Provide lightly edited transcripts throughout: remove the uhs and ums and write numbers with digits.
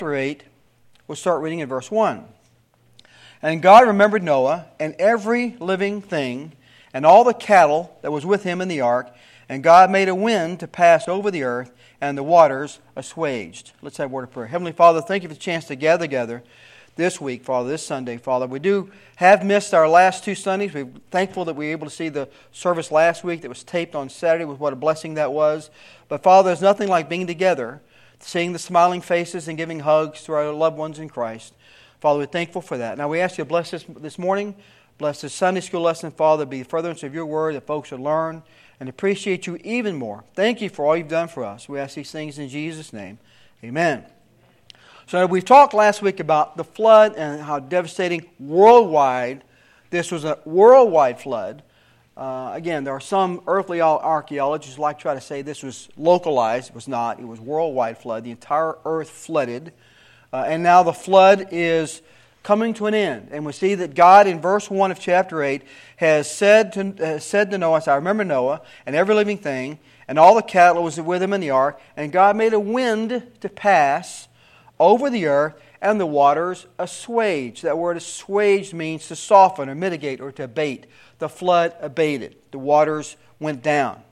chapter 8, we'll start reading in verse 1. And God remembered Noah and every living thing and all the cattle that was with him in the ark, and God made a wind to pass over the earth, and the waters assuaged. Let's have a word of prayer. Heavenly Father, thank you for the chance to gather together this week, Father, this Sunday, Father. We do have missed our last two Sundays. We're thankful that we were able to see the service last week that was taped on Saturday. With what a blessing that was. But Father, there's nothing like being together, seeing the smiling faces and giving hugs to our loved ones in Christ. Father, we're thankful for that. Now we ask you to bless this morning. Bless this Sunday school lesson, Father, be the furtherance of your word that folks would learn and appreciate you even more. Thank you for all you've done for us. We ask these things in Jesus' name. Amen. So we've talked last week about the flood and how devastating worldwide. This was a worldwide flood. Again, there are some earthly archaeologists who like to try to say this was localized. It was not. It was worldwide flood. The entire earth flooded. And now the flood is coming to an end. And we see that God in verse 1 of chapter 8 has said to Noah, I remember Noah and every living thing and all the cattle was with him in the ark. And God made a wind to pass over the earth, and the waters assuaged. That word assuaged means to soften or mitigate or to abate. The flood abated. The waters went down.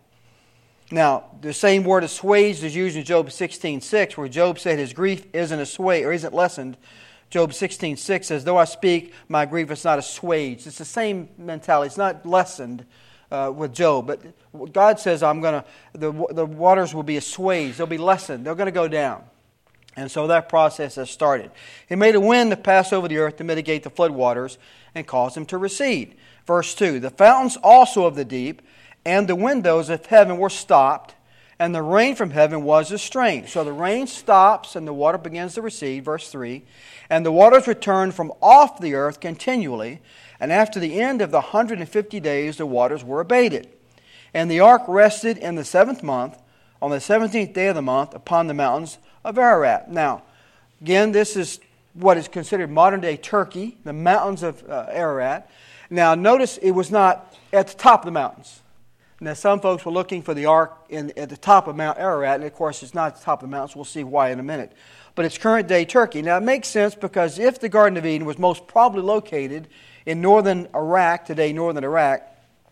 Now, the same word assuaged is used in Job 16:6, where Job said his grief isn't assuaged or isn't lessened. Job 16:6 says, though I speak, my grief is not assuaged. It's the same mentality. It's not lessened with Job. But God says, the waters will be assuaged. They'll be lessened. They're going to go down. And so that process has started. He made a wind to pass over the earth to mitigate the flood waters and cause them to recede. Verse 2, the fountains also of the deep and the windows of heaven were stopped, and the rain from heaven was restrained. So the rain stops and the water begins to recede. Verse 3, and the waters returned from off the earth continually, and after the end of the 150 days the waters were abated. And the ark rested in the 7th month, on the 17th day of the month, upon the mountains of Ararat. Now, again, this is what is considered modern-day Turkey, the mountains of Ararat. Now, notice it was not at the top of the mountains. Now, some folks were looking for the ark at the top of Mount Ararat, and of course, it's not at the top of the mountains. We'll see why in a minute. But it's current-day Turkey. Now, it makes sense because if the Garden of Eden was most probably located in northern Iraq, today northern Iraq,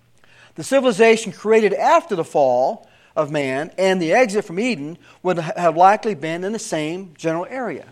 the civilization created after the fall of man and the exit from Eden would have likely been in the same general area.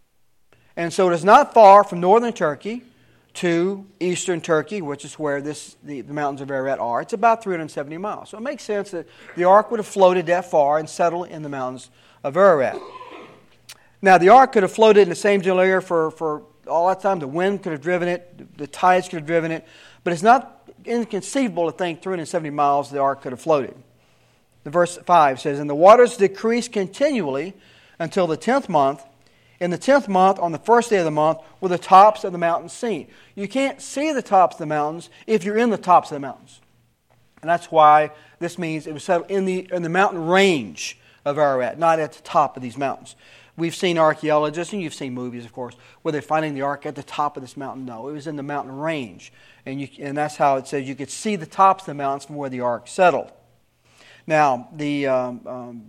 And so it is not far from northern Turkey to eastern Turkey, which is where the mountains of Ararat are. It's about 370 miles. So it makes sense that the ark would have floated that far and settled in the mountains of Ararat. Now, the ark could have floated in the same general area for all that time. The wind could have driven it. The tides could have driven it. But it's not inconceivable to think 370 miles the ark could have floated. The verse 5 says, and the waters decreased continually until the 10th month. In the 10th month, on the first day of the month, were the tops of the mountains seen. You can't see the tops of the mountains if you're in the tops of the mountains. And that's why this means it was settled in the mountain range of Ararat, not at the top of these mountains. We've seen archaeologists, and you've seen movies, of course, where they're finding the ark at the top of this mountain. No, it was in the mountain range. And that's how it says you could see the tops of the mountains from where the ark settled. Now, and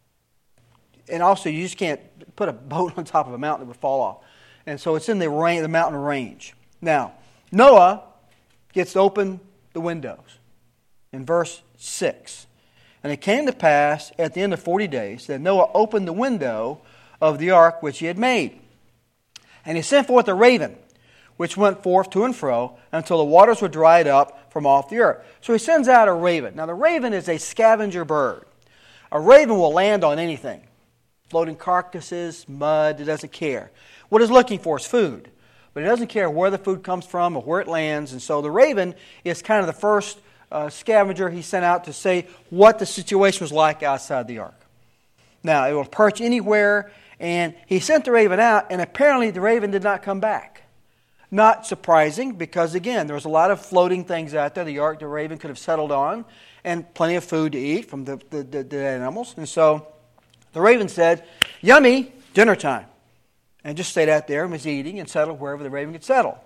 also you just can't put a boat on top of a mountain that would fall off. And so it's in the mountain range. Now, Noah gets to open the windows in verse 6. And it came to pass at the end of 40 days that Noah opened the window of the ark which he had made. And he sent forth a raven, which went forth to and fro until the waters were dried up from off the earth. So he sends out a raven. Now the raven is a scavenger bird. A raven will land on anything. Floating carcasses, mud, it doesn't care. What it's looking for is food. But it doesn't care where the food comes from or where it lands. And so the raven is kind of the first scavenger he sent out to say what the situation was like outside the ark. Now, it will perch anywhere. And he sent the raven out, and apparently the raven did not come back. Not surprising, because again, there was a lot of floating things out there. The ark, the raven could have settled on, and plenty of food to eat from the animals. And so the raven said, yummy, dinner time. And just stayed out there and was eating and settled wherever the raven could settle.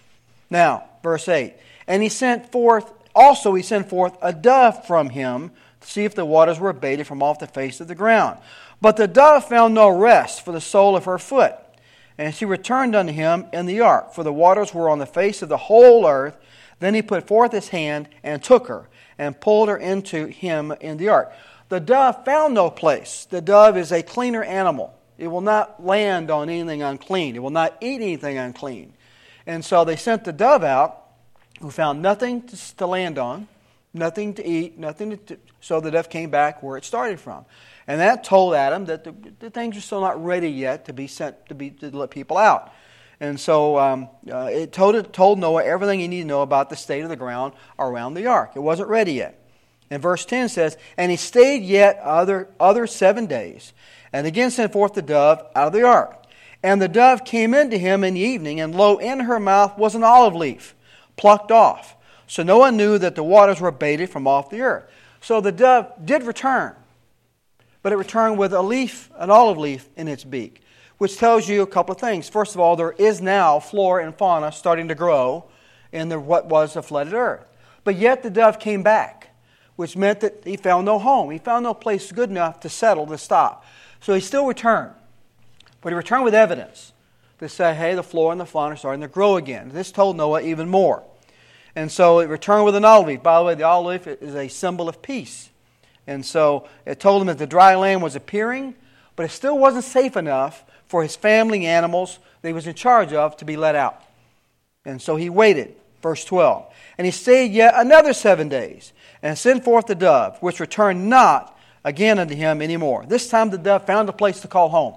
Now, verse 8. And he sent forth a dove from him to see if the waters were abated from off the face of the ground. But the dove found no rest for the sole of her foot. And she returned unto him in the ark, for the waters were on the face of the whole earth. Then he put forth his hand and took her, and pulled her into him in the ark. The dove found no place. The dove is a cleaner animal. It will not land on anything unclean. It will not eat anything unclean. And so they sent the dove out, who found nothing to land on, nothing to eat, so the dove came back where it started from. And that told Adam that the things are still not ready yet to be sent to let people out. And so it told Noah everything he needed to know about the state of the ground around the ark. It wasn't ready yet. And verse 10 says, And he stayed yet other 7 days, and again sent forth the dove out of the ark. And the dove came into him in the evening, and lo, in her mouth was an olive leaf, plucked off. So Noah knew that the waters were abated from off the earth. So the dove did return, but it returned with an olive leaf in its beak, which tells you a couple of things. First of all, there is now flora and fauna starting to grow in what was a flooded earth. But yet the dove came back, which meant that he found no home. He found no place good enough to settle, to stop. So he still returned. But he returned with evidence to say, hey, the flora and the fauna are starting to grow again. This told Noah even more. And so it returned with an olive leaf. By the way, the olive leaf is a symbol of peace. And so it told him that the dry land was appearing, but it still wasn't safe enough for his family animals that he was in charge of to be let out. And so he waited. Verse 12. And he stayed yet another 7 days, and sent forth the dove, which returned not again unto him any more. This time the dove found a place to call home.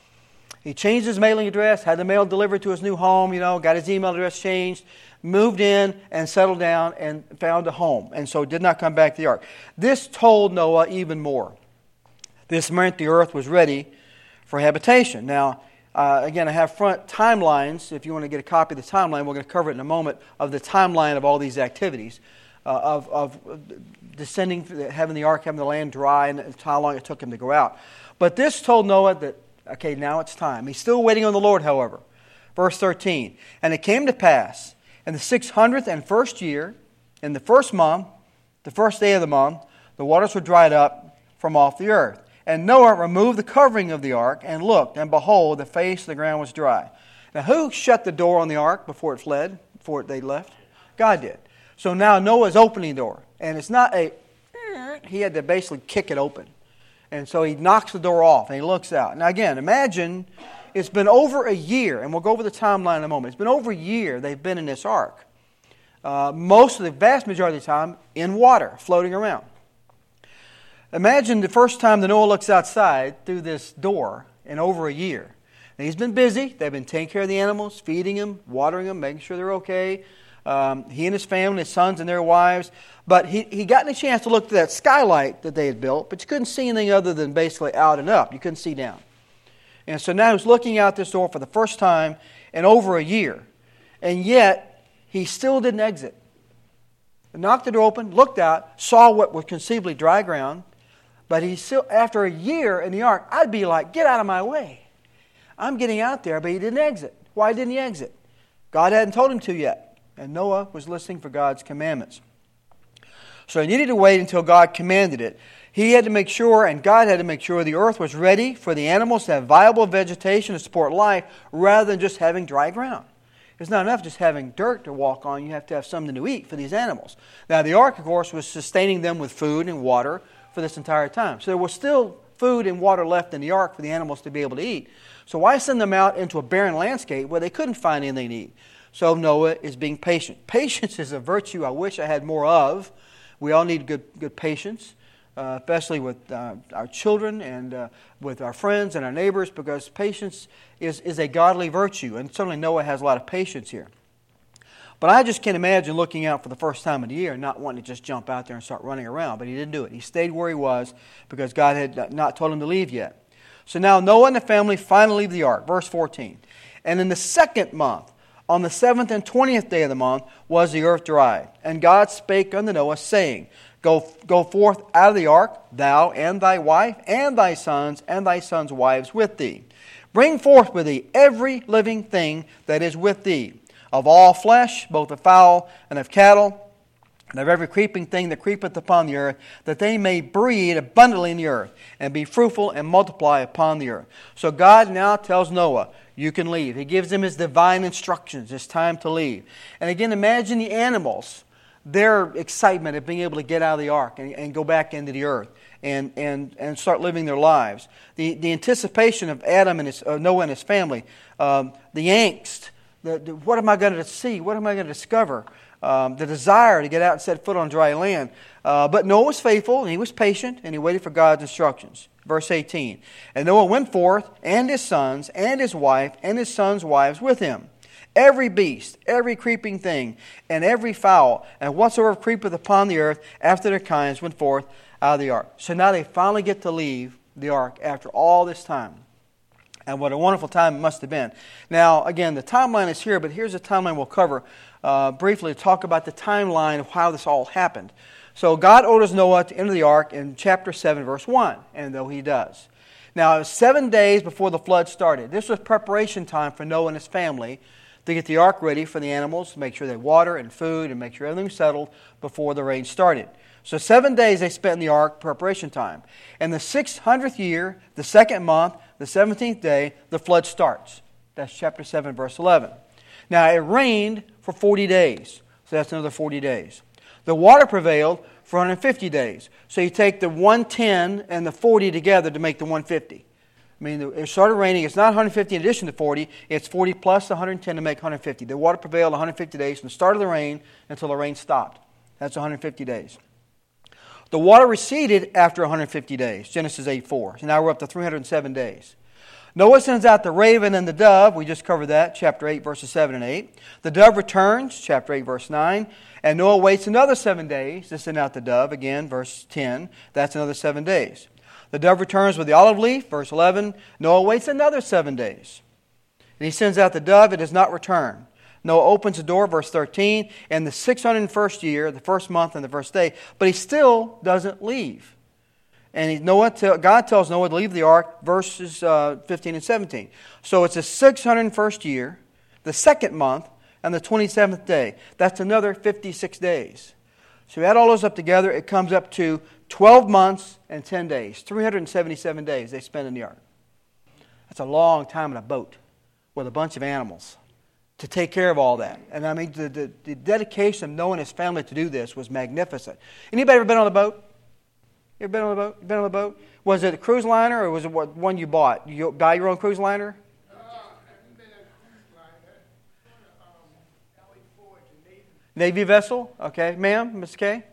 He changed his mailing address, had the mail delivered to his new home, got his email address changed, moved in and settled down and found a home. And so did not come back to the ark. This told Noah even more. This meant the earth was ready for habitation. Now, again, I have front timelines. If you want to get a copy of the timeline, we're going to cover it in a moment, of the timeline of all these activities, of descending, having the ark, having the land dry, and how long it took him to go out. But this told Noah that, okay, now it's time. He's still waiting on the Lord, however. Verse 13, And it came to pass, in the 601st year, in the first month, the first day of the month, the waters were dried up from off the earth. And Noah removed the covering of the ark, and looked, and behold, the face of the ground was dry. Now, who shut the door on the ark before they left? God did. So now Noah's opening the door. And it's not he had to basically kick it open. And so he knocks the door off, and he looks out. Now again, imagine it's been over a year, and we'll go over the timeline in a moment. It's been over a year they've been in this ark. Vast majority of the time, in water, floating around. Imagine the first time that Noah looks outside through this door in over a year. And he's been busy. They've been taking care of the animals, feeding them, watering them, making sure they're okay. He and his family, his sons and their wives. But he got a chance to look through that skylight that they had built, but you couldn't see anything other than basically out and up. You couldn't see down. And so now he's looking out this door for the first time in over a year. And yet, he still didn't exit. He knocked the door open, looked out, saw what was conceivably dry ground. But he still, after a year in the ark, I'd be like, get out of my way. I'm getting out there, but he didn't exit. Why didn't he exit? God hadn't told him to yet. And Noah was listening for God's commandments. So he needed to wait until God commanded it. He had to make sure, and God had to make sure, the earth was ready for the animals to have viable vegetation to support life, rather than just having dry ground. It's not enough just having dirt to walk on. You have to have something to eat for these animals. Now, the ark, of course, was sustaining them with food and water for this entire time. So there was still food and water left in the ark for the animals to be able to eat. So why send them out into a barren landscape where they couldn't find anything to eat? So Noah is being patient. Patience is a virtue I wish I had more of. We all need good patience, especially with our children and with our friends and our neighbors, because patience is a godly virtue. And certainly Noah has a lot of patience here. But I just can't imagine looking out for the first time of the year and not wanting to just jump out there and start running around. But he didn't do it. He stayed where he was because God had not told him to leave yet. So now Noah and the family finally leave the ark. Verse 14. And in the second month, on the 7th and 20th day of the month, was the earth dry. And God spake unto Noah, saying, Go forth out of the ark, thou and thy wife, and thy sons wives with thee. Bring forth with thee every living thing that is with thee, of all flesh, both of fowl and of cattle, and of every creeping thing that creepeth upon the earth, that they may breed abundantly in the earth, and be fruitful and multiply upon the earth. So God now tells Noah, you can leave. He gives him his divine instructions. It's time to leave. And again, imagine the animals, their excitement of being able to get out of the ark and go back into the earth and start living their lives. The anticipation of Adam and Noah and his family, the angst, what am I going to see? What am I going to discover? The desire to get out and set foot on dry land. But Noah was faithful, and he was patient, and he waited for God's instructions. Verse 18, and Noah went forth, and his sons, and his wife, and his sons' wives with him. Every beast, every creeping thing, and every fowl, and whatsoever creepeth upon the earth after their kinds went forth out of the ark. So now they finally get to leave the ark after all this time. And what a wonderful time it must have been. Now, again, the timeline is here, but here's a timeline we'll cover briefly to talk about the timeline of how this all happened. So God orders Noah to enter the ark in chapter 7, verse 1, and though he does. Now, it was 7 days before the flood started. This was preparation time for Noah and his family to get the ark ready for the animals, to make sure they had water and food, and make sure everything was settled before the rain started. So 7 days they spent in the ark, preparation time. And the 600th year, the 2nd month, the 17th day, the flood starts. That's chapter 7, verse 11. Now, it rained for 40 days. So that's another 40 days. The water prevailed for 150 days. So you take the 110 and the 40 together to make the 150. I mean, it started raining. It's not 150 in addition to 40. It's 40 plus 110 to make 150. The water prevailed 150 days from the start of the rain until the rain stopped. That's 150 days. The water receded after 150 days, Genesis 8:4. So now we're up to 307 days. Noah sends out the raven and the dove. We just covered that, chapter 8, verses 7 and 8. The dove returns, chapter 8, verse 9. And Noah waits another 7 days to send out the dove, again, verse 10. That's another 7 days. The dove returns with the olive leaf, verse 11. Noah waits another 7 days. And he sends out the dove, it does not return. Noah opens the door, verse 13, in the 601st year, the first month and the first day, but he still doesn't leave. And God tells Noah to leave the ark, verses 15 and 17. So it's the 601st year, the 2nd month, and the 27th day. That's another 56 days. So we add all those up together, it comes up to 12 months and 10 days. 377 days they spend in the ark. That's a long time in a boat with a bunch of animals to take care of all that. And I mean, the dedication of Noah and his family to do this was magnificent. Anybody ever been on a boat? You ever been on a boat? You been on a boat? Was it a cruise liner or was it one you bought? You buy your own cruise liner? I haven't been on a cruise liner. Navy vessel? Okay. Ma'am, Ms. Kay?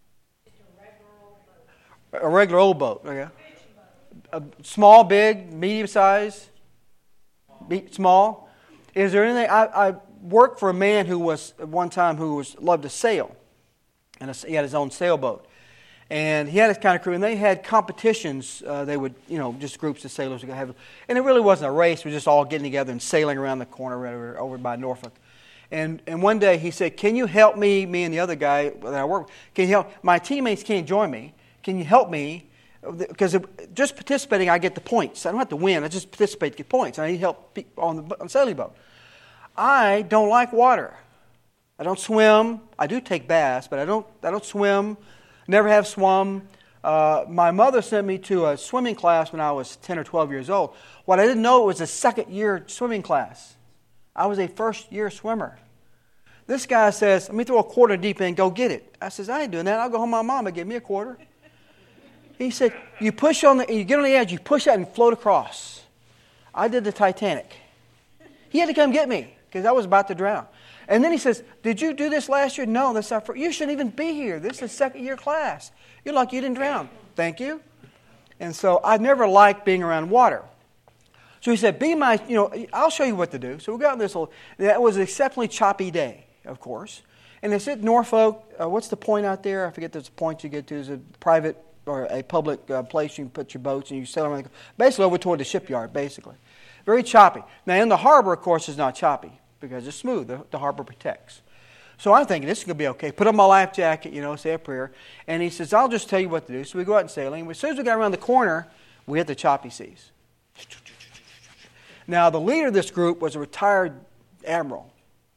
A regular old boat. Okay. Small, big, medium size? Small? Is there anything? I worked for a man who was, at one time, loved to sail. And he had his own sailboat. And he had his kind of crew, and they had competitions. They would, just groups of sailors would have. And it really wasn't a race. We were just all getting together and sailing around the corner over by Norfolk. And one day he said, can you help me and the other guy that I work with, can you help? My teammates can't join me. Can you help me? Because just participating, I get the points. I don't have to win. I just participate to get points. I need help on the sailing boat. I don't like water. I don't swim. I do take baths, but I don't swim. Never have swum. My mother sent me to a swimming class when I was 10 or 12 years old. What I didn't know, it was a second-year swimming class. I was a first-year swimmer. This guy says, let me throw a quarter deep in, go get it. I says, I ain't doing that. I'll go home to my mom and give me a quarter. He said, you get on the edge, you push that and float across. I did the Titanic. He had to come get me because I was about to drown. And then he says, did you do this last year? No, that's not you shouldn't even be here. This is second-year class. You're lucky you didn't drown. Thank you. And so I never liked being around water. So he said, I'll show you what to do. So we got on this that was an exceptionally choppy day, of course. And it's at Norfolk. What's the point out there? I forget there's a point you get to. It's a private or a public place you can put your boats and you sail around. Basically over toward the shipyard, basically. Very choppy. Now in the harbor, of course, it's not choppy because it's smooth. The harbor protects. So I'm thinking, this is going to be okay. Put on my life jacket, say a prayer. And he says, I'll just tell you what to do. So we go out and sailing. As soon as we got around the corner, we hit the choppy seas. Now, the leader of this group was a retired admiral.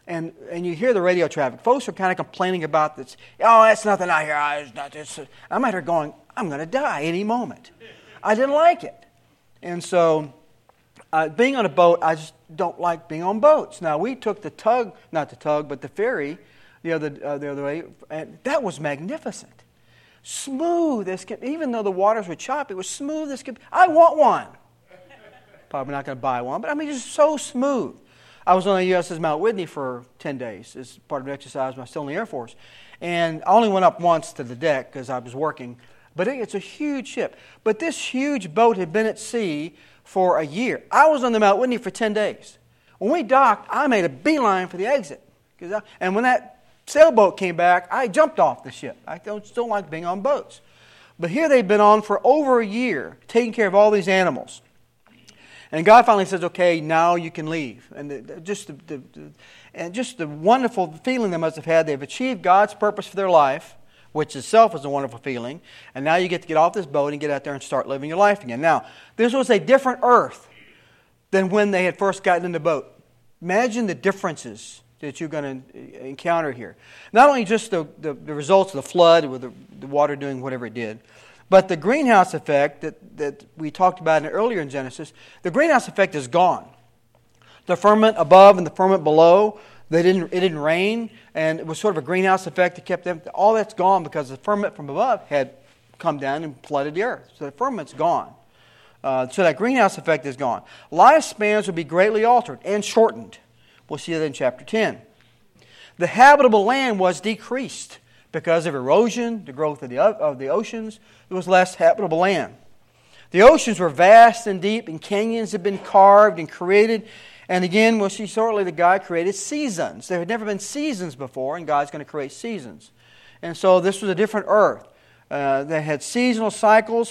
And you hear the radio traffic. Folks are kind of complaining about this. Oh, that's nothing out here. I'm out here going, I'm going to die any moment. I didn't like it. And so being on a boat, I just don't like being on boats. Now, we took the ferry the other way, and that was magnificent. Smooth as can, even though the waters were choppy, it was smooth as can. I want one. Probably not going to buy one, but I mean, just so smooth. I was on the USS Mount Whitney for 10 days as part of an exercise when I was still in the Air Force. And I only went up once to the deck because I was working. But it's a huge ship. But this huge boat had been at sea for a year. I was on the Mount Whitney for 10 days. When we docked, I made a beeline for the exit. And when that sailboat came back, I jumped off the ship. I don't like being on boats. But here they've been on for over a year, taking care of all these animals. And God finally says, okay, now you can leave. And just the wonderful feeling they must have had. They've achieved God's purpose for their life, which itself is a wonderful feeling. And now you get to get off this boat and get out there and start living your life again. Now, this was a different earth than when they had first gotten in the boat. Imagine the differences that you're going to encounter here. Not only just the results of the flood with the water doing whatever it did, but the greenhouse effect that we talked about earlier in Genesis, the greenhouse effect is gone. The firmament above and the firmament below, it didn't rain, and it was sort of a greenhouse effect that kept them. All that's gone because the firmament from above had come down and flooded the earth. So the firmament's gone. So that greenhouse effect is gone. Lifespans will be greatly altered and shortened. We'll see that in chapter 10. The habitable land was decreased. Because of erosion, the growth of the oceans, there was less habitable land. The oceans were vast and deep, and canyons had been carved and created. And again, we'll see shortly that God created seasons. There had never been seasons before, and God's going to create seasons. And so this was a different earth. That had seasonal cycles,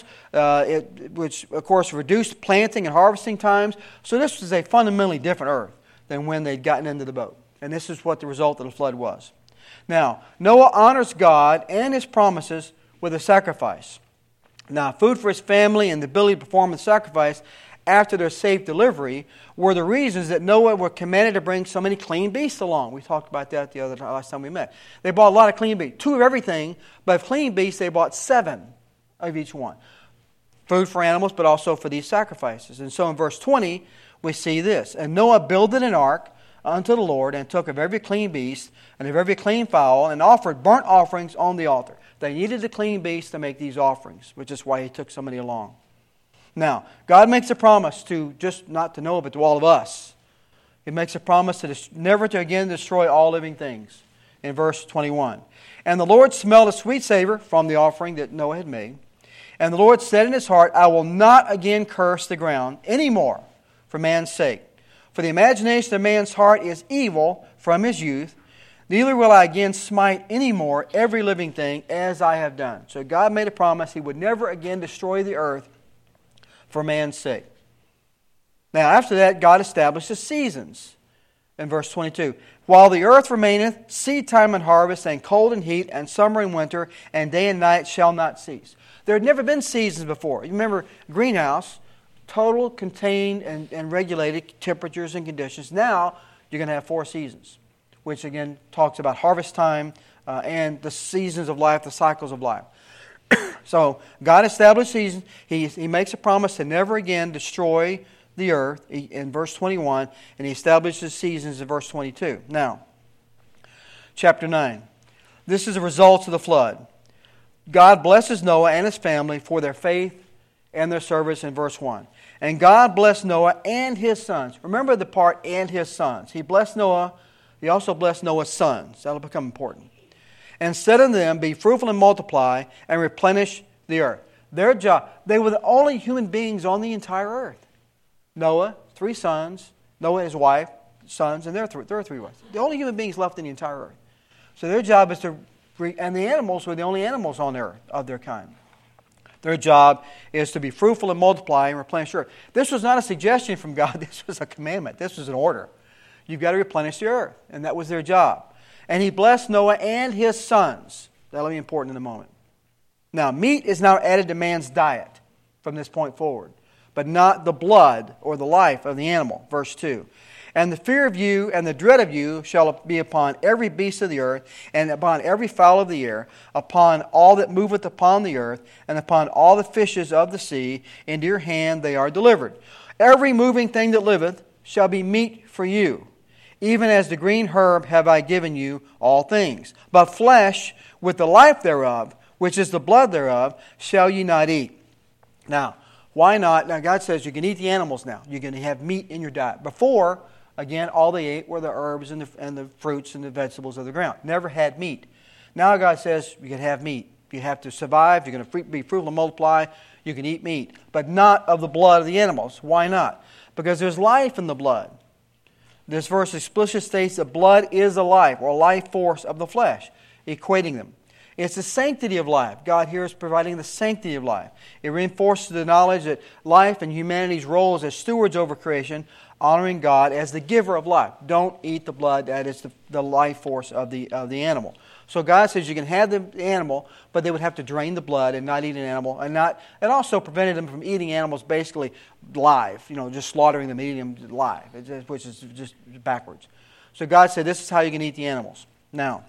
which, of course, reduced planting and harvesting times. So this was a fundamentally different earth than when they'd gotten into the boat. And this is what the result of the flood was. Now, Noah honors God and His promises with a sacrifice. Now, food for his family and the ability to perform the sacrifice after their safe delivery were the reasons that Noah were commanded to bring so many clean beasts along. We talked about that last time we met. They bought a lot of clean beasts, 2 of everything, but of clean beasts they bought 7 of each one. Food for animals, but also for these sacrifices. And so in verse 20, we see this. And Noah builded an ark unto the Lord, and took of every clean beast and of every clean fowl, and offered burnt offerings on the altar. They needed the clean beast to make these offerings, which is why He took so many along. Now, God makes a promise to just not to Noah, but to all of us. He makes a promise to never to again destroy all living things. In verse 21. And the Lord smelled a sweet savor from the offering that Noah had made. And the Lord said in His heart, I will not again curse the ground any more for man's sake. For the imagination of man's heart is evil from his youth. Neither will I again smite any more every living thing as I have done. So God made a promise He would never again destroy the earth for man's sake. Now after that, God established the seasons. In verse 22, while the earth remaineth, seed time and harvest, and cold and heat, and summer and winter, and day and night shall not cease. There had never been seasons before. You remember greenhouse, total contained and regulated temperatures and conditions. Now you're going to have 4 seasons, which again talks about harvest time and the seasons of life, the cycles of life. So God established seasons. He makes a promise to never again destroy the earth in verse 21, and He establishes seasons in verse 22. Now, chapter 9. This is the results of the flood. God blesses Noah and his family for their faith and their service in verse 1. And God blessed Noah and his sons. Remember the part, and his sons. He blessed Noah. He also blessed Noah's sons. That'll become important. And said unto them, be fruitful and multiply, and replenish the earth. Their job, they were the only human beings on the entire earth. Noah, 3 sons, Noah, his wife, sons, and their 3 wives. The only human beings left in the entire earth. So their job is and the animals were the only animals on the earth of their kind. Their job is to be fruitful and multiply and replenish the earth. This was not a suggestion from God. This was a commandment. This was an order. You've got to replenish the earth. And that was their job. And He blessed Noah and his sons. That'll be important in a moment. Now, meat is now added to man's diet from this point forward, but not the blood or the life of the animal. Verse 2. And the fear of you and the dread of you shall be upon every beast of the earth, and upon every fowl of the air, upon all that moveth upon the earth, and upon all the fishes of the sea. Into your hand they are delivered. Every moving thing that liveth shall be meat for you. Even as the green herb have I given you all things. But flesh with the life thereof, which is the blood thereof, shall ye not eat. Now, why not? Now, God says you can eat the animals now. You can have meat in your diet. Before, again, all they ate were the herbs and the fruits and the vegetables of the ground. Never had meat. Now God says you can have meat. You have to survive. You're going to be fruitful and multiply. You can eat meat. But not of the blood of the animals. Why not? Because there's life in the blood. This verse explicitly states that blood is the life or life force of the flesh, equating them. It's the sanctity of life. God here is providing the sanctity of life. It reinforces the knowledge that life and humanity's roles as stewards over creation, honoring God as the giver of life. Don't eat the blood. That is the life force of the animal. So God says you can have the animal, but they would have to drain the blood and not eat an animal, and also prevented them from eating animals basically live. Just slaughtering them, eating them live, which is just backwards. So God said this is how you can eat the animals. Now,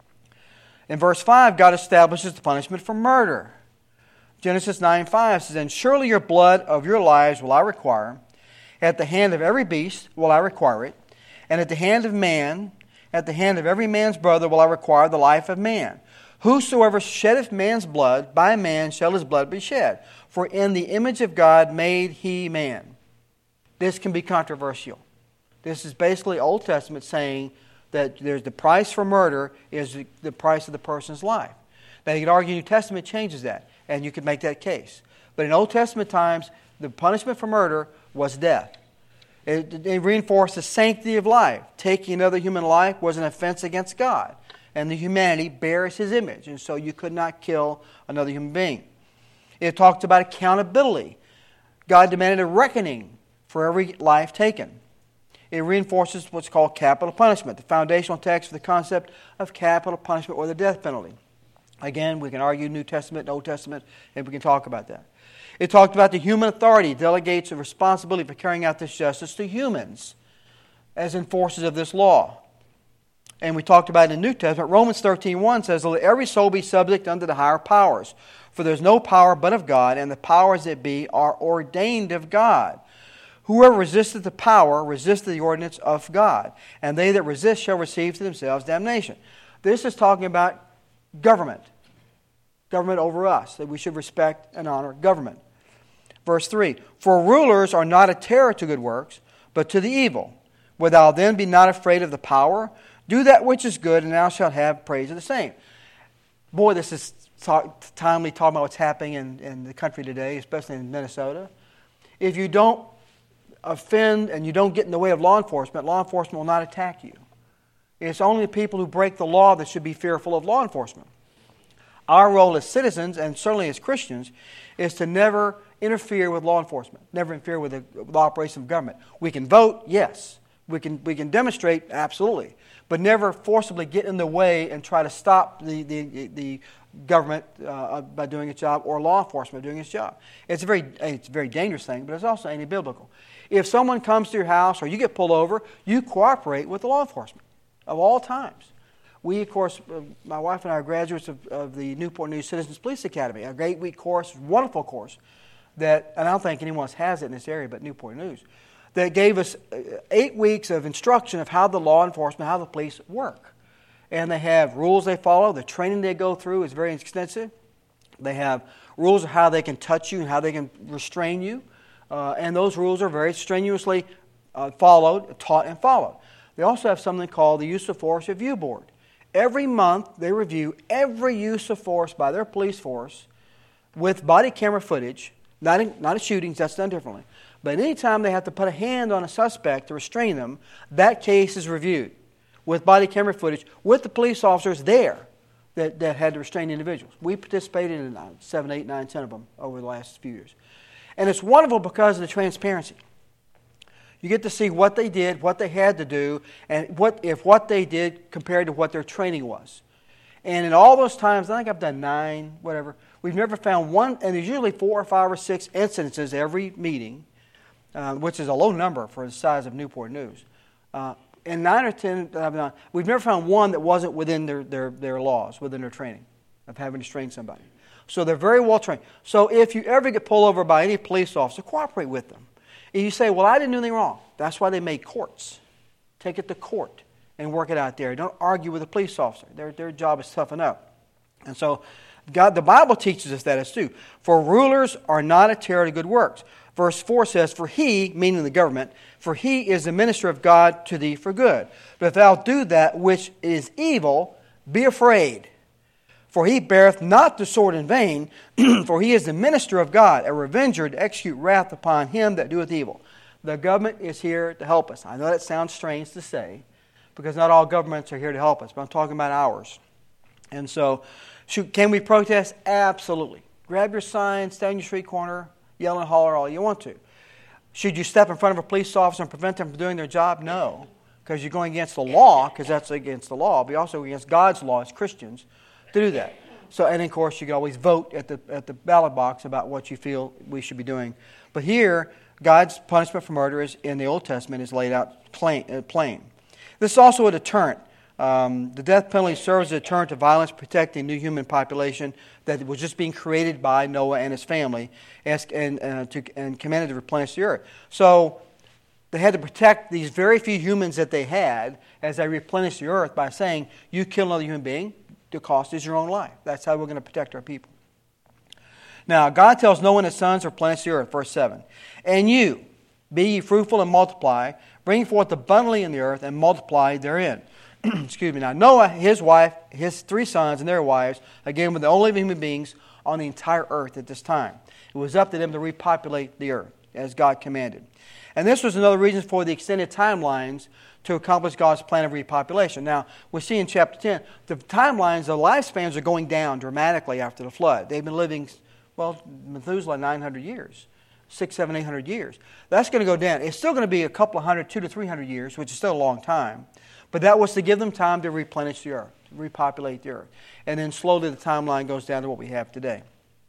in verse 5, God establishes the punishment for murder. Genesis 9:5 says, "And surely your blood of your lives will I require. At the hand of every beast will I require it. And at the hand of man, at the hand of every man's brother will I require the life of man. Whosoever sheddeth man's blood, by man shall his blood be shed. For in the image of God made he man." This can be controversial. This is basically Old Testament saying that there's the price for murder is the price of the person's life. Now you could argue New Testament changes that, and you could make that case. But in Old Testament times, the punishment for murder was death. It reinforced the sanctity of life. Taking another human life was an offense against God, and the humanity bears His image, and so you could not kill another human being. It talked about accountability. God demanded a reckoning for every life taken. It reinforces what's called capital punishment, the foundational text for the concept of capital punishment or the death penalty. Again, we can argue New Testament and Old Testament, and we can talk about that. It talked about the human authority, delegates a responsibility for carrying out this justice to humans as enforcers of this law. And we talked about it in the New Testament. Romans 13:1 says, "Let every soul be subject unto the higher powers. For there is no power but of God, and the powers that be are ordained of God. Whoever resisteth the power resisteth the ordinance of God, and they that resist shall receive to themselves damnation." This is talking about government. Government over us, that we should respect and honor government. Verse 3, "For rulers are not a terror to good works, but to the evil. Wilt thou then be not afraid of the power? Do that which is good, and thou shalt have praise of the same." Boy, this is timely talking about what's happening in the country today, especially in Minnesota. If you don't offend and you don't get in the way of law enforcement will not attack you. It's only the people who break the law that should be fearful of law enforcement. Our role as citizens, and certainly as Christians, is to never interfere with law enforcement, never interfere with the operation of government. We can vote, yes. We can demonstrate, absolutely. But never forcibly get in the way and try to stop the government by doing its job or law enforcement doing its job. It's a very dangerous thing, but it's also anti-biblical. If someone comes to your house or you get pulled over, you cooperate with the law enforcement of all times. We, of course, my wife and I are graduates of the Newport News Citizens Police Academy, a 8-week course, wonderful course, and I don't think anyone else has it in this area but Newport News, that gave us 8 weeks of instruction of how the law enforcement, how the police work. And they have rules they follow. The training they go through is very extensive. They have rules of how they can touch you and how they can restrain you. And those rules are very strenuously taught and followed. They also have something called the Use of Force Review Board. Every month they review every use of force by their police force with body camera footage, not in shootings, that's done differently. But any time they have to put a hand on a suspect to restrain them, that case is reviewed with body camera footage with the police officers there that had to restrain individuals. We participated in 7, 8, 9, 10 of them over the last few years. And it's wonderful because of the transparency. You get to see what they did, what they had to do, and what they did compared to what their training was. And in all those times, I think I've done 9, whatever, we've never found one, and there's usually 4 or 5 or 6 incidences every meeting, which is a low number for the size of Newport News. And 9 or 10, we've never found one that wasn't within their laws, within their training of having to train somebody. So they're very well trained. So if you ever get pulled over by any police officer, cooperate with them. And you say, well, I didn't do anything wrong. That's why they made courts. Take it to court and work it out there. Don't argue with a police officer. Their job is tough enough. And so the Bible teaches us that as too. For rulers are not a terror to good works. Verse 4 says, for he, meaning the government, for he is the minister of God to thee for good. But if thou do that which is evil, be afraid. For he beareth not the sword in vain, for he is the minister of God, a revenger to execute wrath upon him that doeth evil. The government is here to help us. I know that sounds strange to say, because not all governments are here to help us, but I'm talking about ours. And so, can we protest? Absolutely. Grab your sign, stand in your street corner, yell and holler all you want to. Should you step in front of a police officer and prevent them from doing their job? No, because you're going against the law, because that's against the law, but also against God's law as Christians to do that. So, and of course, you can always vote at the ballot box about what you feel we should be doing. But here, God's punishment for murder in the Old Testament is laid out plain. This is also a deterrent. The death penalty serves as a deterrent to violence, protecting new human population that was just being created by Noah and his family, and commanded to replenish the earth. So they had to protect these very few humans that they had as they replenished the earth by saying, you kill another human being, the cost is your own life. That's how we're going to protect our people. Now, God tells Noah and his sons to replenish the earth, verse 7. And you, be ye fruitful and multiply, bring forth abundantly in the earth, and multiply therein. Excuse me. Now, Noah, his wife, his 3 sons, and their wives, again, were the only living human beings on the entire earth at this time. It was up to them to repopulate the earth, as God commanded. And this was another reason for the extended timelines to accomplish God's plan of repopulation. Now, we see in chapter 10, the timelines, the lifespans are going down dramatically after the flood. They've been living, well, Methuselah 900 years, 600, 700, 800 years. That's going to go down. It's still going to be a couple of hundred, 200 to 300 years, which is still a long time. But that was to give them time to replenish the earth, to repopulate the earth. And then slowly the timeline goes down to what we have today.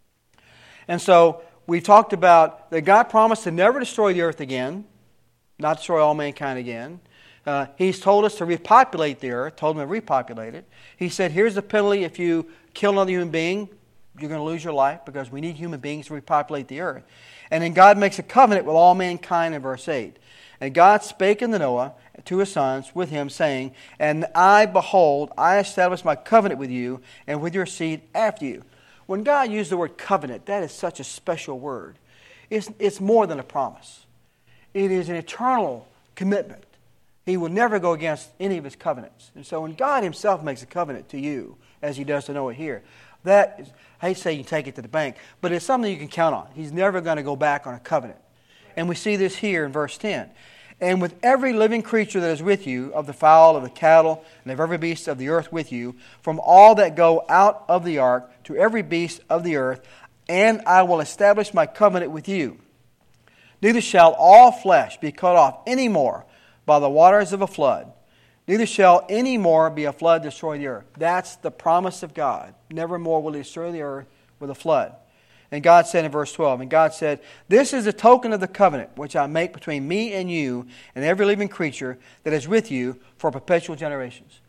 And so we talked about that God promised to never destroy the earth again, not destroy all mankind again. He's told us to repopulate the earth, told them to repopulate it. He said, here's the penalty if you kill another human being, you're going to lose your life because we need human beings to repopulate the earth. And then God makes a covenant with all mankind in verse 8. And God spake unto Noah to his sons with him, saying, and I, behold, I establish my covenant with you and with your seed after you. When God used the word covenant, that is such a special word. It's more than a promise. It is an eternal commitment. He will never go against any of his covenants. And so when God himself makes a covenant to you, as he does to Noah here, that is, I hate to say you can take it to the bank, but it's something you can count on. He's never going to go back on a covenant. And we see this here in verse 10. And with every living creature that is with you, of the fowl, of the cattle, and of every beast of the earth with you, from all that go out of the ark to every beast of the earth, and I will establish my covenant with you. Neither shall all flesh be cut off any more by the waters of a flood. Neither shall any more be a flood destroy the earth. That's the promise of God. Never more will he destroy the earth with a flood. And God said in verse 12, and God said, this is a token of the covenant which I make between me and you and every living creature that is with you for perpetual generations.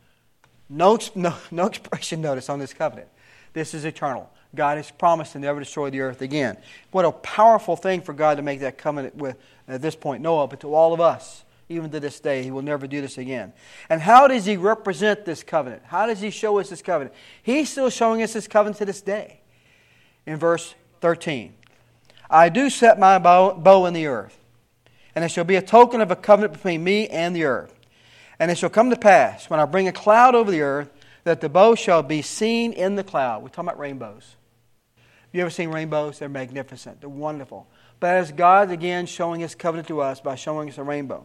No expiration notice on this covenant. This is eternal. God has promised to never destroy the earth again. What a powerful thing for God to make that covenant with, at this point, Noah, but to all of us. Even to this day, he will never do this again. And how does he represent this covenant? How does he show us this covenant? He's still showing us this covenant to this day. In verse 13, I do set my bow in the earth, and it shall be a token of a covenant between me and the earth. And it shall come to pass, when I bring a cloud over the earth, that the bow shall be seen in the cloud. We're talking about rainbows. Have you ever seen rainbows? They're magnificent. They're wonderful. But as God, again, showing his covenant to us by showing us a rainbow.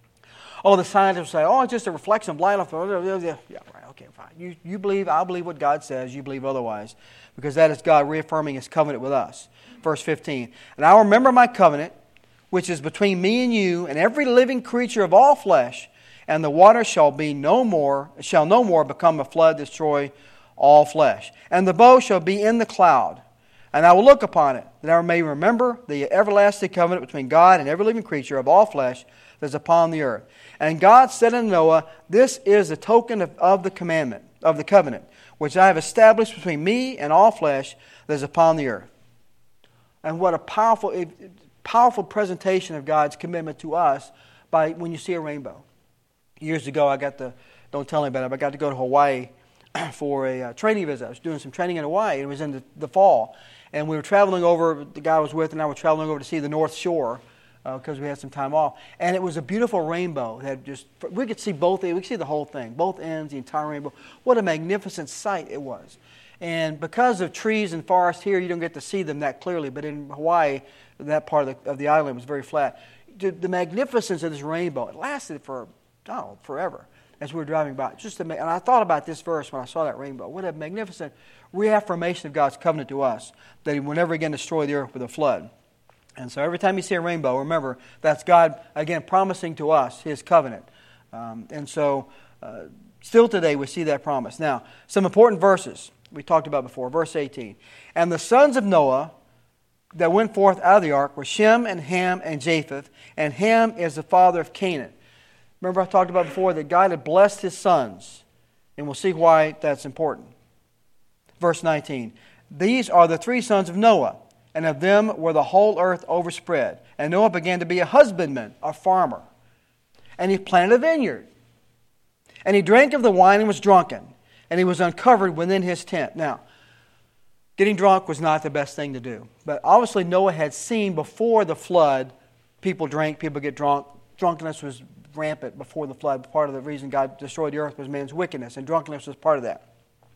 Oh, the scientists will say, oh, it's just a reflection of light off. Yeah, right, okay, fine. You believe, I believe what God says. You believe otherwise. Because that is God reaffirming his covenant with us. Verse 15, and I will remember my covenant, which is between me and you and every living creature of all flesh, and the water shall no more become a flood, destroy all flesh. And the bow shall be in the cloud. And I will look upon it, that I may remember the everlasting covenant between God and every living creature of all flesh, that is upon the earth. And God said unto Noah, This is the token of the commandment, of the covenant, which I have established between me and all flesh that is upon the earth. And what a powerful presentation of God's commitment to us by when you see a rainbow. Years ago, don't tell anybody, but I got to go to Hawaii for a training visit. I was doing some training in Hawaii. It was in the fall. And we were traveling over, the guy I was with and I were traveling over to see the North Shore because we had some time off. And it was a beautiful rainbow. We could see we could see the whole thing, both ends, the entire rainbow. What a magnificent sight it was. And because of trees and forests here, you don't get to see them that clearly. But in Hawaii, that part of the island was very flat. The magnificence of this rainbow, it lasted for, forever as we were driving by. And I thought about this verse when I saw that rainbow. What a magnificent reaffirmation of God's covenant to us, that He will never again destroy the earth with a flood. And so every time you see a rainbow, remember, that's God, again, promising to us His covenant. Still today we see that promise. Now, some important verses we talked about before. Verse 18. And the sons of Noah that went forth out of the ark were Shem and Ham and Japheth, and Ham is the father of Canaan. Remember I talked about before that God had blessed his sons, and we'll see why that's important. Verse 19. These are the three sons of Noah, and of them were the whole earth overspread. And Noah began to be a husbandman, a farmer. And he planted a vineyard. And he drank of the wine and was drunken. And he was uncovered within his tent. Now, getting drunk was not the best thing to do. But obviously Noah had seen before the flood, people drank, people get drunk. Drunkenness was rampant before the flood. Part of the reason God destroyed the earth was man's wickedness, and drunkenness was part of that.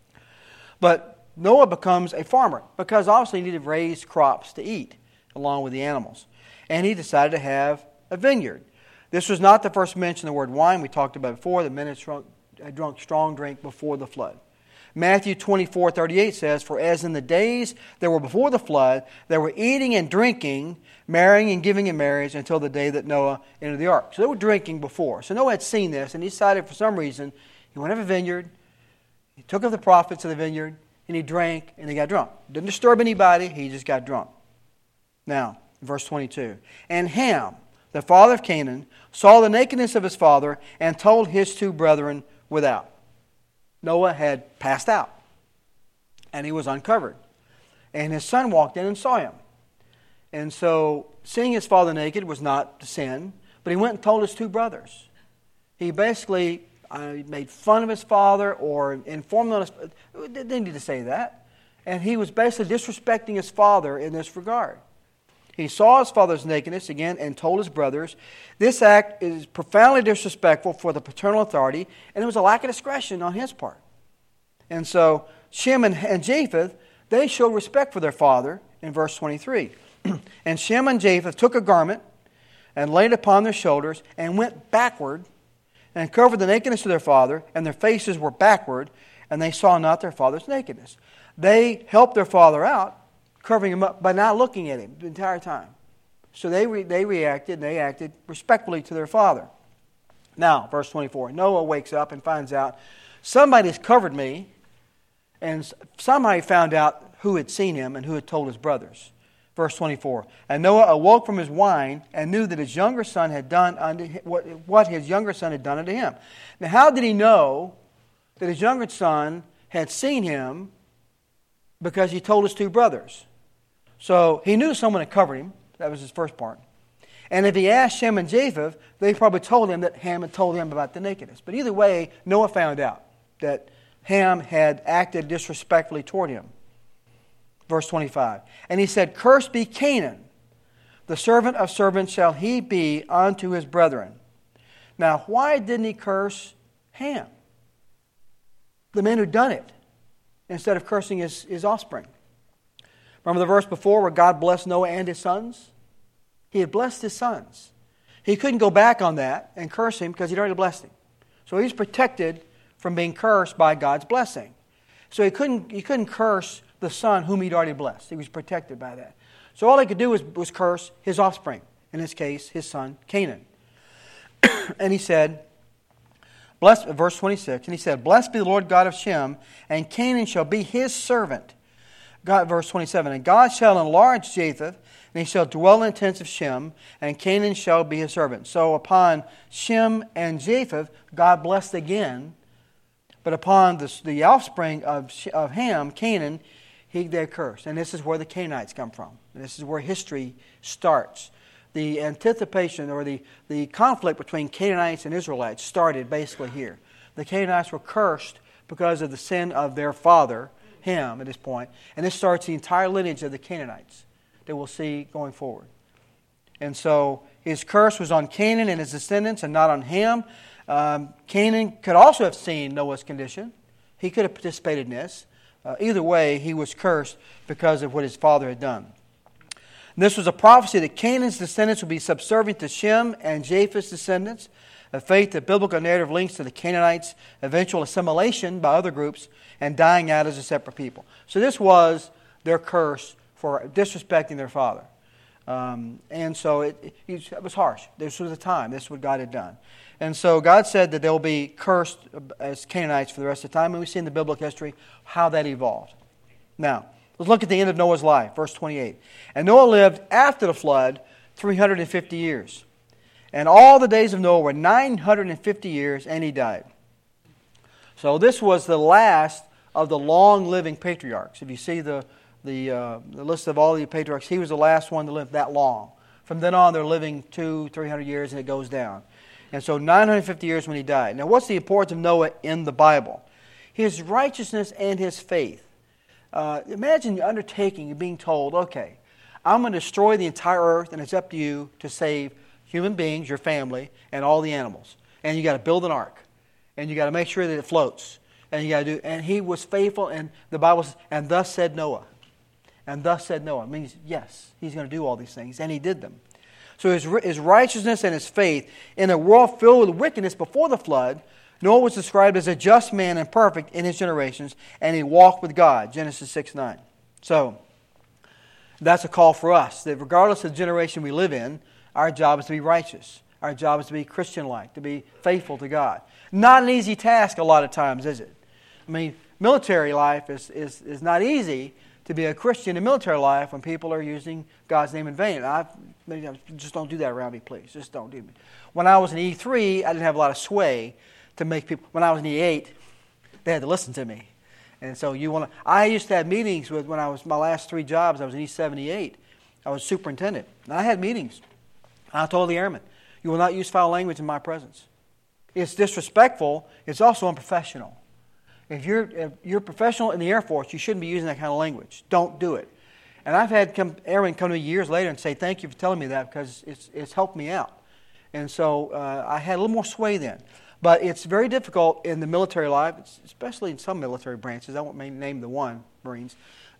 But Noah becomes a farmer because obviously he needed to raise crops to eat along with the animals. And he decided to have a vineyard. This was not the first mention of the word wine. We talked about it before. The men had drunk strong drink before the flood. Matthew 24:38 says, For as in the days that were before the flood, they were eating and drinking, marrying and giving in marriage until the day that Noah entered the ark. So they were drinking before. So Noah had seen this, and he decided for some reason he wanted to have a vineyard. He took of the profits of the vineyard, and he drank, and he got drunk. Didn't disturb anybody, he just got drunk. Now, verse 22. And Ham, the father of Canaan, saw the nakedness of his father, and told his two brethren without. Noah had passed out, and he was uncovered. And his son walked in and saw him. And so, seeing his father naked was not sin, but he went and told his two brothers. He basically made fun of his father or informed on his... Didn't need to say that. And he was basically disrespecting his father in this regard. He saw his father's nakedness again and told his brothers. This act is profoundly disrespectful for the paternal authority, and it was a lack of discretion on his part. And so Shem and Japheth, they showed respect for their father in verse 23. And Shem and Japheth took a garment and laid it upon their shoulders and went backward and covered the nakedness of their father, and their faces were backward, and they saw not their father's nakedness. They helped their father out, covering him up by not looking at him the entire time. So they reacted and they acted respectfully to their father. Now, verse 24, Noah wakes up and finds out somebody's covered me, and somehow he found out who had seen him and who had told his brothers. Verse 24, and Noah awoke from his wine and knew that his younger son had done unto what his younger son had done unto him. Now, how did he know that his younger son had seen him? Because he told his two brothers. So he knew someone had covered him. That was his first part. And if he asked Shem and Japheth, they probably told him that Ham had told him about the nakedness. But either way, Noah found out that Ham had acted disrespectfully toward him. Verse 25. And he said, Cursed be Canaan, the servant of servants shall he be unto his brethren. Now, why didn't he curse Ham, the man who'd done it, instead of cursing his offspring? Remember the verse before where God blessed Noah and his sons? He had blessed his sons. He couldn't go back on that and curse him because he'd already blessed him. So he's protected from being cursed by God's blessing. So he couldn't curse the son whom he'd already blessed. He was protected by that. So all he could do was curse his offspring. In this case, his son Canaan. And he said, verse 26, and he said, Blessed be the Lord God of Shem, and Canaan shall be his servant. God, verse 27, and God shall enlarge Japheth, and he shall dwell in the tents of Shem, and Canaan shall be his servant. So upon Shem and Japheth, God blessed again. But upon the offspring of Ham, Canaan, they're cursed. And this is where the Canaanites come from. And this is where history starts. The anticipation or the conflict between Canaanites and Israelites started basically here. The Canaanites were cursed because of the sin of their father, Ham, at this point. And this starts the entire lineage of the Canaanites that we'll see going forward. And so his curse was on Canaan and his descendants and not on Ham. Canaan could also have seen Noah's condition. He could have participated in this. Either way, he was cursed because of what his father had done. And this was a prophecy that Canaan's descendants would be subservient to Shem and Japheth's descendants, a fate that biblical narrative links to the Canaanites' eventual assimilation by other groups and dying out as a separate people. So this was their curse for disrespecting their father. And so it was harsh. This was the time. This is what God had done. And so God said that they will be cursed as Canaanites for the rest of the time. And we see in the biblical history how that evolved. Now, let's look at the end of Noah's life, verse 28. And Noah lived after the flood 350 years. And all the days of Noah were 950 years, and he died. So this was the last of the long-living patriarchs. If you see the list of all the patriarchs, he was the last one to live that long. From then on, they're living 200-300 years, and it goes down. And so 950 years when he died. Now, what's the importance of Noah in the Bible? His righteousness and his faith. Imagine you're undertaking, you're being told, okay, I'm going to destroy the entire earth, and it's up to you to save human beings, your family, and all the animals. And you got to build an ark. And you got to make sure that it floats. And you got to do. And he was faithful, and the Bible says, and thus said Noah. And thus said Noah. It means, yes, he's going to do all these things. And he did them. So his righteousness and his faith in a world filled with wickedness before the flood, Noah was described as a just man and perfect in his generations, and he walked with God, Genesis 6:9. So that's a call for us, that regardless of the generation we live in, our job is to be righteous. Our job is to be Christian-like, to be faithful to God. Not an easy task a lot of times, is it? I mean, military life is not easy to be a Christian in military life when people are using God's name in vain. Just don't do that around me, please. Just don't do it. When I was in E3, I didn't have a lot of sway to make people. When I was in E8, they had to listen to me. And so I used to have meetings with, when I was, my last 3 jobs, I was in E78. I was superintendent. And I had meetings. I told the airmen, you will not use foul language in my presence. It's disrespectful. It's also unprofessional. If you're professional in the Air Force, you shouldn't be using that kind of language. Don't do it. And I've had airmen come to me years later and say, thank you for telling me that because it's helped me out. And so I had a little more sway then. But it's very difficult in the military life, especially in some military branches. I won't name the one, Marines.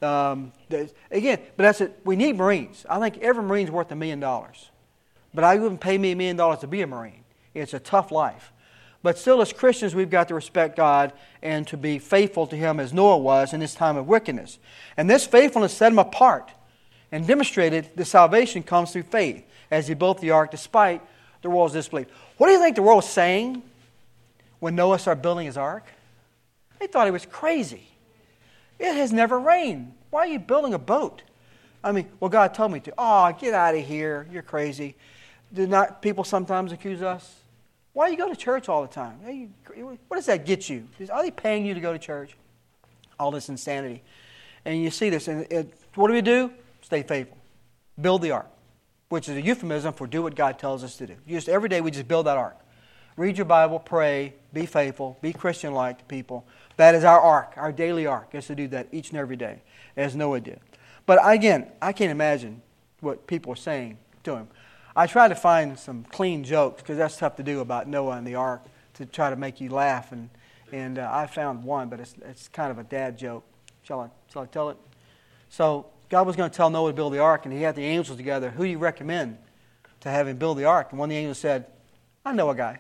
Again, but that's it. We need Marines. I think every Marine's worth $1 million. But I wouldn't pay me $1 million to be a Marine. It's a tough life. But still, as Christians, we've got to respect God and to be faithful to Him as Noah was in this time of wickedness. And this faithfulness set him apart and demonstrated the salvation comes through faith as he built the ark despite the world's disbelief. What do you think the world was saying when Noah started building his ark? They thought he was crazy. It has never rained. Why are you building a boat? I mean, well, God told me to. Oh, get out of here. You're crazy. Do not people sometimes accuse us? Why do you go to church all the time? Hey, what does that get you? Are they paying you to go to church? All this insanity. And you see this. And what do? Stay faithful. Build the ark, which is a euphemism for do what God tells us to do. Just every day we just build that ark. Read your Bible, pray, be faithful, be Christian-like to people. That is our ark, our daily ark, is to do that each and every day, as Noah did. But again, I can't imagine what people are saying to him. I tried to find some clean jokes, because that's tough to do about Noah and the ark, to try to make you laugh. And I found one, but it's kind of a dad joke. Shall I tell it? So God was going to tell Noah to build the ark, and he had the angels together. Who do you recommend to have him build the ark? And one of the angels said, I know a guy.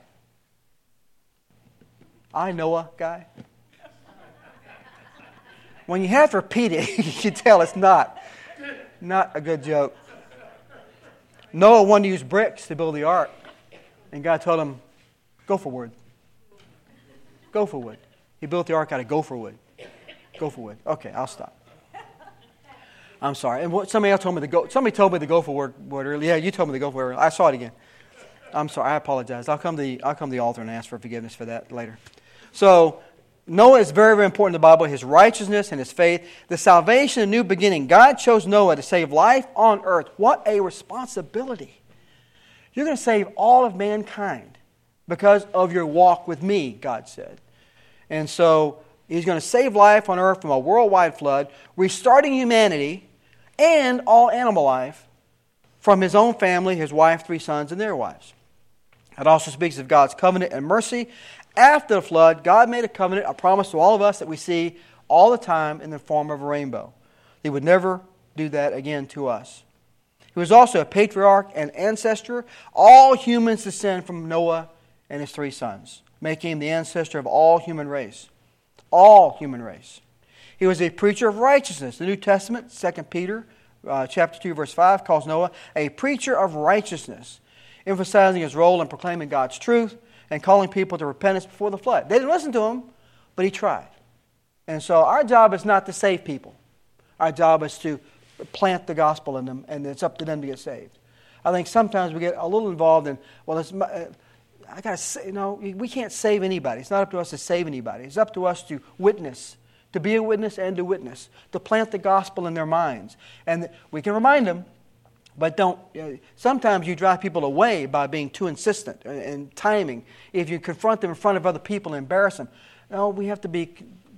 I know a guy. When you have to repeat it, you can tell it's not a good joke. Noah wanted to use bricks to build the ark. And God told him, go for wood. Go for wood. He built the ark out of gopher wood. Gopher wood. Okay, I'll stop. I'm sorry. And somebody else told me to go. Somebody told me to go for word earlier. Yeah, you told me to go for word. I saw it again. I'm sorry. I apologize. I'll come to the altar and ask for forgiveness for that later. So Noah is very, very important in the Bible. His righteousness and his faith, the salvation, and new beginning. God chose Noah to save life on earth. What a responsibility! You're going to save all of mankind because of your walk with me, God said. And so He's going to save life on earth from a worldwide flood, restarting humanity and all animal life from His own family, His wife, 3 sons, and their wives. It also speaks of God's covenant and mercy. After the flood, God made a covenant, a promise to all of us that we see all the time in the form of a rainbow. He would never do that again to us. He was also a patriarch and ancestor. All humans descend from Noah and his 3 sons, making him the ancestor of all human race. All human race. He was a preacher of righteousness. The New Testament, 2 Peter chapter 2, verse 5, calls Noah a preacher of righteousness, emphasizing his role in proclaiming God's truth and calling people to repentance before the flood. They didn't listen to him, but he tried. And so our job is not to save people. Our job is to plant the gospel in them, and it's up to them to get saved. I think sometimes we get a little involved in, well, I got to say, we can't save anybody. It's not up to us to save anybody. It's up to us to witness, to be a witness and to witness, to plant the gospel in their minds. And we can remind them, but don't. Sometimes you drive people away by being too insistent and timing. If you confront them in front of other people and embarrass them, no, we have to be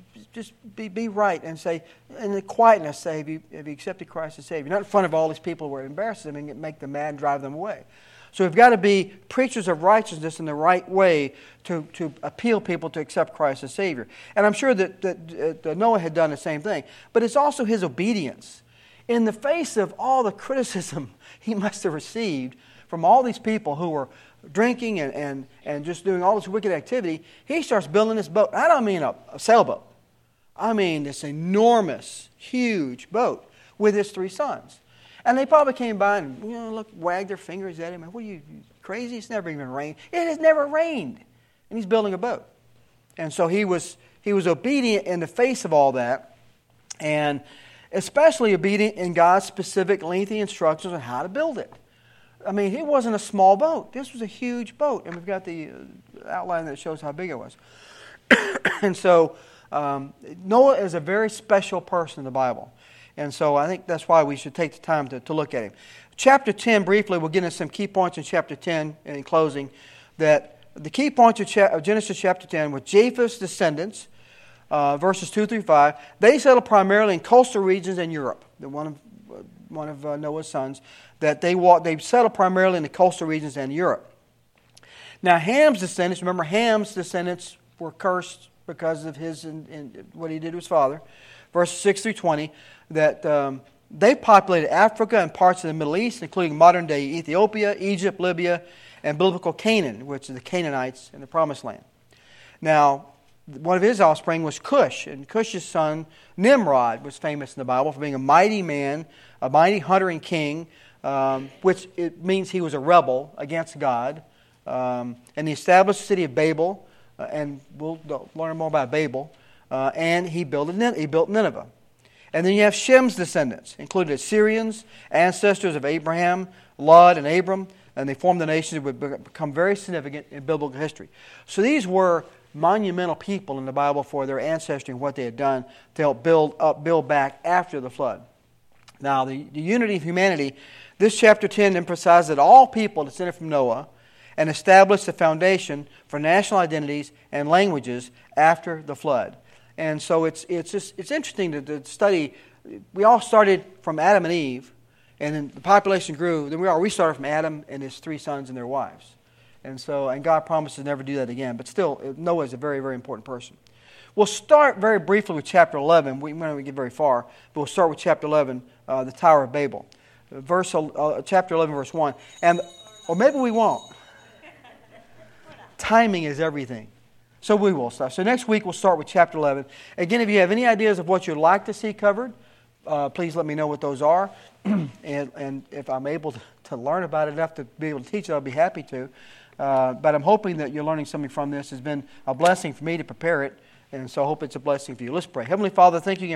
right and say, in the quietness, say, have you accepted Christ as Savior? Not in front of all these people where it embarrasses them and make them mad and drive them away. So we've got to be preachers of righteousness in the right way to appeal people to accept Christ as Savior. And I'm sure that Noah had done the same thing. But it's also his obedience. In the face of all the criticism he must have received from all these people who were drinking and just doing all this wicked activity, he starts building this boat. I don't mean a sailboat. I mean this enormous, huge boat with his 3 sons. And they probably came by and wagged their fingers at him. What are you crazy? It's never even rained. It has never rained. And he's building a boat. And so he was obedient in the face of all that, and especially obedient in God's specific lengthy instructions on how to build it. I mean, it wasn't a small boat. This was a huge boat. And we've got the outline that shows how big it was. And so Noah is a very special person in the Bible. And so I think that's why we should take the time to look at him. Chapter 10, briefly, we'll get into some key points in chapter 10 in closing. That the key points of Genesis chapter 10 were Japheth's descendants, verses 2 through 5. They settled primarily in coastal regions in Europe. One of Noah's sons, that they settled primarily in the coastal regions in Europe. Now Ham's descendants, remember Ham's descendants were cursed because of his and what he did to his father. Verses 6 through 20, that they populated Africa and parts of the Middle East, including modern-day Ethiopia, Egypt, Libya, and biblical Canaan, which is the Canaanites in the Promised Land. Now, one of his offspring was Cush, and Cush's son Nimrod was famous in the Bible for being a mighty man, a mighty hunter and king, which it means he was a rebel against God, and he established the city of Babel, and we'll learn more about Babel, and he built Nineveh. And then you have Shem's descendants, including Assyrians, ancestors of Abraham, Lot, and Abram, and they formed the nation that would become very significant in biblical history. So these were monumental people in the Bible for their ancestry and what they had done to help build back after the flood. Now, the unity of humanity, this chapter 10 emphasizes that all people descended from Noah and established the foundation for national identities and languages after the flood. And so it's interesting to study. We all started from Adam and Eve, and then the population grew. Then we started from Adam and his 3 sons and their wives. And God promises to never do that again. But still, Noah is a very, very important person. We'll start very briefly with chapter 11. We might not get very far, but we'll start with chapter 11, the Tower of Babel. Chapter 11, verse 1. Or maybe we won't. Timing is everything. So we will start. So next week we'll start with chapter 11. Again, if you have any ideas of what you'd like to see covered, please let me know what those are. and if I'm able to learn about it enough to be able to teach it, I'll be happy to. But I'm hoping that you're learning something from this. It's been a blessing for me to prepare it, and so I hope it's a blessing for you. Let's pray. Heavenly Father, thank you again